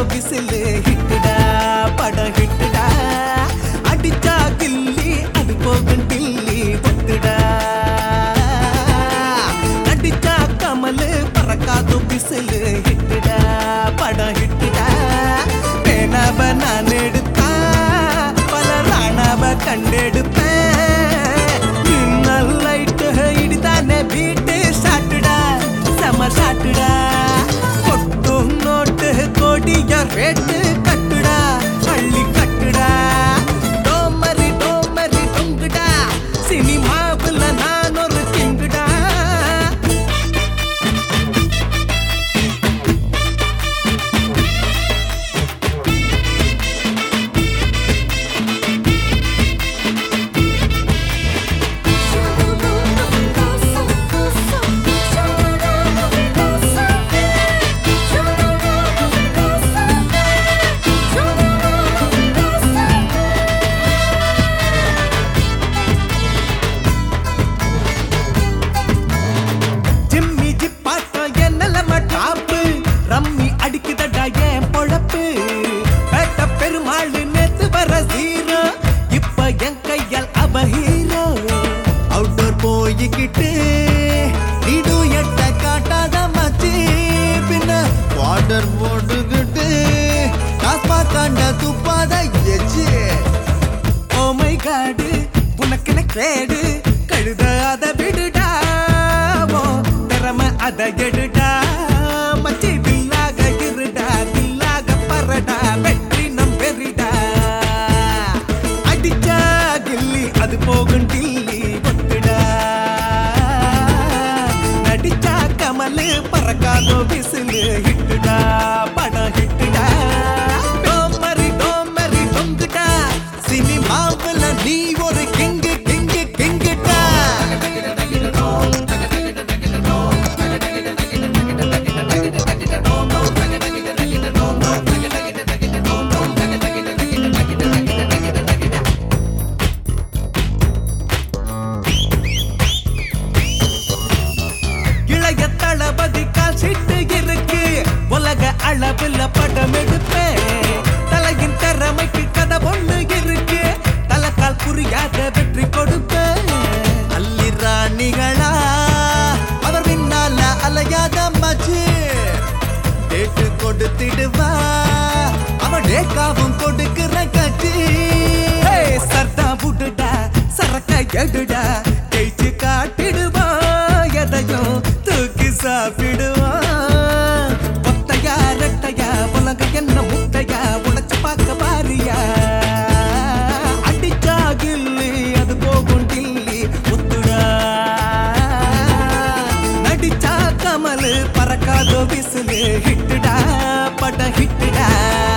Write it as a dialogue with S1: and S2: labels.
S1: whistle ஹிட்டுடா படம் ஹிட்டுடா அடிச்சா கில்லி அது போகும் டில்லி ஒத்துடா அடிச்சா கமலு பறக்காது விசிலு ஹிட்டுடா படம் ஹிட்டுடா பேனாவ நான் எடுத்தா பல ராணாவ கண்டெடுப்பேன் இன்னல் லைட்டு இடிதானே வீட்டு சாட்டுடா செம சாட்டுடா கொட்டும் நோட்டு கோடிய ரேட்டு கட்டுடா அள்ளி கட்டுடா டோமரி டோமரி டொங்குடா சினிமாவுல நான் ஒரு கிங்குடா ரம்மி அடிக்குதடா ஏன் பொழப்பு பேட்ட பெருமாள் நேத்து வர ஹீரோ இப்ப என் கையால் அவ ஹீரோ அவுட்டோர் போய்கிட்டு நீடு எட்ட காட்டாத மச்சி பின்ன வாட்டர் போட்டுக்கிட்டு காஸ்மா காண்ட துப்பாத எச்சி ஓ மை காடு உனக்கு கேடு கழுத அத விடுடா ஓ திறமை அத எடுடா மச்சி தில்லாக இருடா தில்லாக பரடா வெற்றி நம் பெரிடா அடிச்சா கில்லி அது போகும் டில்லி ஒத்துடா நடிச்சா கமலு பறக்காதோ விசிலு ஹிட்டுடா படம் ஹிட்டுடா டோமரி டோமரி டொங்குடா சினிமாவுல நீ ஒரு கிங்கு கிங்கு கிங்குடா இளைய தளபதி கால் சீட்டு இருக்கு உலக அளவுல படம் எடுப்பேன் தலையின் திறமைக்கு கதை ஒண்ணு இருக்கு தலைக்கால் புரியாத வெற்றி கொடுப்பேன் அல்லி ராணிகளா அவர் பின்னால அலையாத மச்சி டேட்டு கொடுத்திடுவா அவன் டேக்காவும் கொடுக்கிற கட்சி சர்தா புடுடா சரக்க எடுடா ஜெயிச்சு காட்டிடுவா எதையும் தூக்கி சாப்பிடுவான் ஒத்தையா ரெட்டையா உலக என்ன முட்டையா உடைச்சு பார்க்க பாரியா அடிச்சா கில்லி அது போகும் டில்லி ஒத்துடா நடிச்சா கமலு பறக்காதோ விசிலு ஹிட்டுடா படம் ஹிட்டுடா